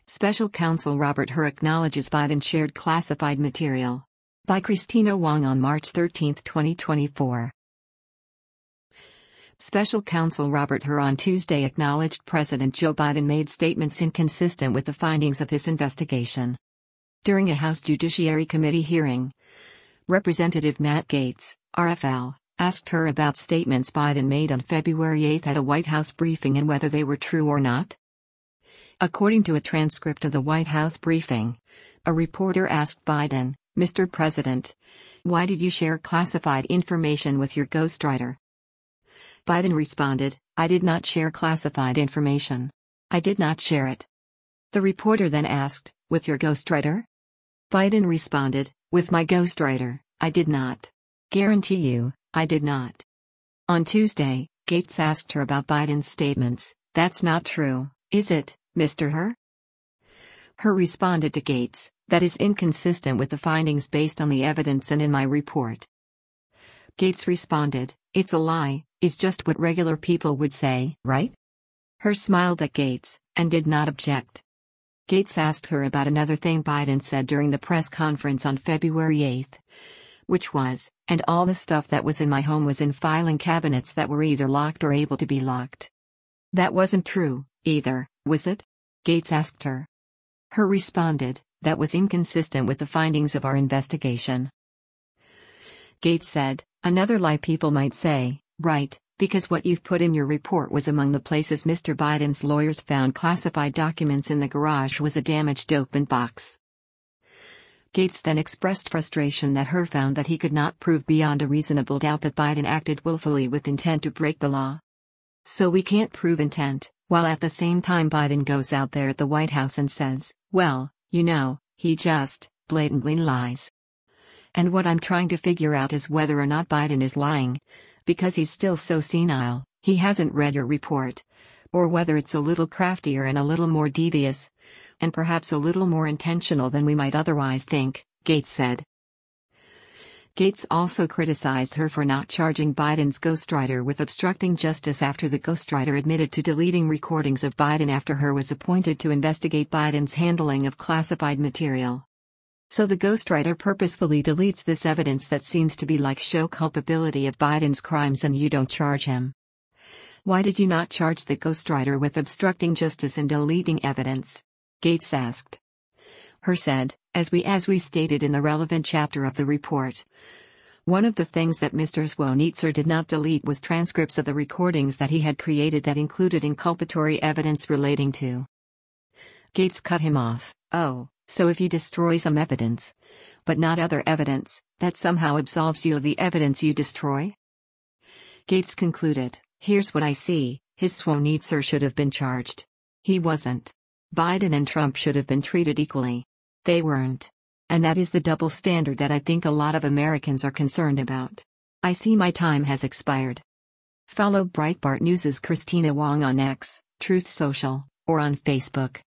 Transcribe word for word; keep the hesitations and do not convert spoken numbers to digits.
Special Counsel Robert Hur acknowledges Biden shared classified material. By Christina Wong on March thirteenth, twenty twenty-four. Special Counsel Robert Hur on Tuesday acknowledged President Joe Biden made statements inconsistent with the findings of his investigation. During a House Judiciary Committee hearing, Representative Matt Gaetz, R F L, asked her about statements Biden made on February eighth at a White House briefing and whether they were true or not. According to a transcript of the White House briefing, a reporter asked Biden, "Mister President, why did you share classified information with your ghostwriter?" Biden responded, "I did not share classified information. I did not share it." The reporter then asked, "With your ghostwriter?" Biden responded, "With my ghostwriter, I did not. Guarantee you, I did not." On Tuesday, Gaetz asked her about Biden's statements. "That's not true, is it, Mister Hur?" Hur responded to Gaetz, "That is inconsistent with the findings based on the evidence and in my report." Gaetz responded, "It's a lie, it's just what regular people would say, right?" Hur smiled at Gaetz, and did not object. Gaetz asked her about another thing Biden said during the press conference on February eighth, which was, "And all the stuff that was in my home was in filing cabinets that were either locked or able to be locked." "That wasn't true, either, was it?" Gaetz asked her. Hur responded, "That was inconsistent with the findings of our investigation." Gaetz said, "Another lie people might say, right, because what you've put in your report was among the places Mister Biden's lawyers found classified documents in the garage was a damaged open box." Gaetz then expressed frustration that Hur found that he could not prove beyond a reasonable doubt that Biden acted willfully with intent to break the law. "So we can't prove intent," while at the same time Biden goes out there at the White House and says, "Well, you know, he just blatantly lies." And what I'm trying to figure out is whether or not Biden is lying, because he's still so senile, he hasn't read your report, or whether it's a little craftier and a little more devious, and perhaps a little more intentional than we might otherwise think, Gaetz said. Gaetz also criticized her for not charging Biden's ghostwriter with obstructing justice after the ghostwriter admitted to deleting recordings of Biden after Hur was appointed to investigate Biden's handling of classified material. So the ghostwriter purposefully deletes this evidence that seems to be like show culpability of Biden's crimes and you don't charge him. "Why did you not charge the ghostwriter with obstructing justice and deleting evidence?" Gaetz asked. Hur said, as we as we stated in the relevant chapter of the report, one of the things that Mister Swonitzer did not delete was transcripts of the recordings that he had created that included inculpatory evidence relating to. Gaetz cut him off. "Oh, so if you destroy some evidence, but not other evidence, that somehow absolves you of the evidence you destroy?" Gaetz concluded, "Here's what I see, his Swonitzer should have been charged. He wasn't. Biden and Trump should have been treated equally. They weren't. And that is the double standard that I think a lot of Americans are concerned about. I see my time has expired." Follow Breitbart News' Christina Wong on X, Truth Social, or on Facebook.